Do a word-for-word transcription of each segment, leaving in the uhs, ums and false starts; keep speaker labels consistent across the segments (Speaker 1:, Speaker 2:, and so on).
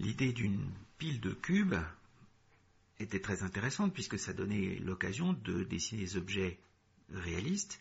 Speaker 1: L'idée d'une pile de cubes était très intéressante puisque ça donnait l'occasion de dessiner des objets réalistes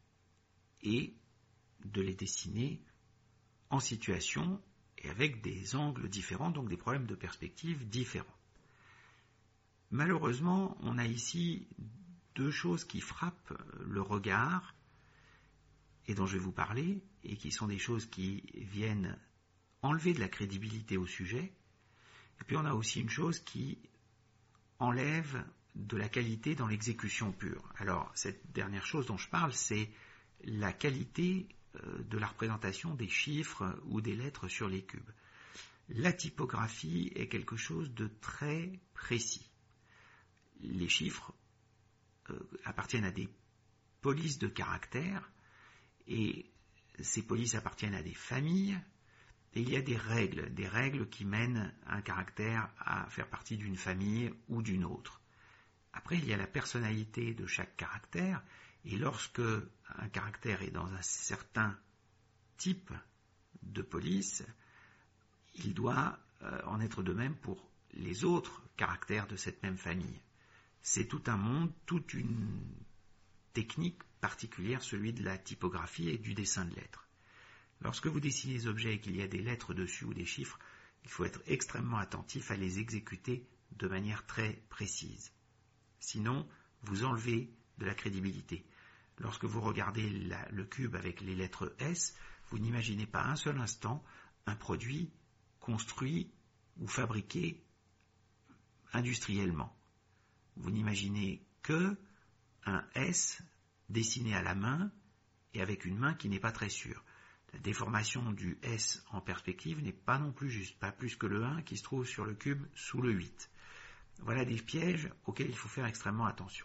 Speaker 1: et de les dessiner en situation et avec des angles différents, donc des problèmes de perspective différents. Malheureusement, on a ici deux choses qui frappent le regard et dont je vais vous parler, et qui sont des choses qui viennent enlever de la crédibilité au sujet. Et puis on a aussi une chose qui enlève de la qualité dans l'exécution pure. Alors, cette dernière chose dont je parle, c'est la qualité de la représentation des chiffres ou des lettres sur les cubes. La typographie est quelque chose de très précis. Les chiffres euh, appartiennent à des polices de caractères, et ces polices appartiennent à des familles, et il y a des règles, des règles qui mènent un caractère à faire partie d'une famille ou d'une autre. Après, il y a la personnalité de chaque caractère, et lorsque un caractère est dans un certain type de police, il doit euh, en être de même pour les autres caractères de cette même famille. C'est tout un monde, toute une technique particulière, celui de la typographie et du dessin de lettres. Lorsque vous dessinez des objets et qu'il y a des lettres dessus ou des chiffres, il faut être extrêmement attentif à les exécuter de manière très précise. Sinon, vous enlevez de la crédibilité. Lorsque vous regardez la, le cube avec les lettres S, vous n'imaginez pas un seul instant un produit construit ou fabriqué industriellement. Vous n'imaginez que un S dessiné à la main et avec une main qui n'est pas très sûre. La déformation du S en perspective n'est pas non plus juste, pas plus que le un qui se trouve sur le cube sous le huit. Voilà des pièges auxquels il faut faire extrêmement attention.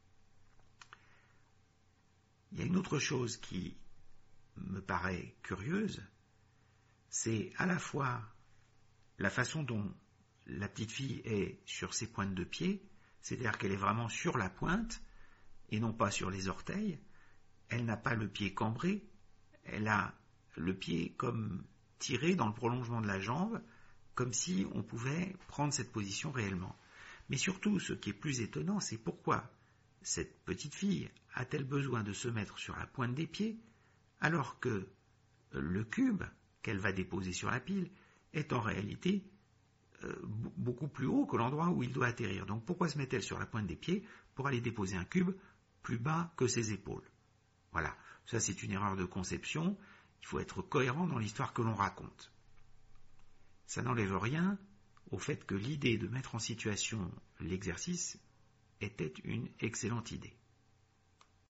Speaker 1: Il y a une autre chose qui me paraît curieuse, c'est à la fois la façon dont la petite fille est sur ses pointes de pied, c'est-à-dire qu'elle est vraiment sur la pointe et non pas sur les orteils. Elle n'a pas le pied cambré, elle a le pied comme tiré dans le prolongement de la jambe, comme si on pouvait prendre cette position réellement. Mais surtout, ce qui est plus étonnant, c'est pourquoi cette petite fille a-t-elle besoin de se mettre sur la pointe des pieds, alors que le cube qu'elle va déposer sur la pile est en réalité euh, beaucoup plus haut que l'endroit où il doit atterrir. Donc pourquoi se met-elle sur la pointe des pieds pour aller déposer un cube plus bas que ses épaules? Voilà, ça c'est une erreur de conception. Il faut être cohérent dans l'histoire que l'on raconte. Ça n'enlève rien au fait que l'idée de mettre en situation l'exercice était une excellente idée.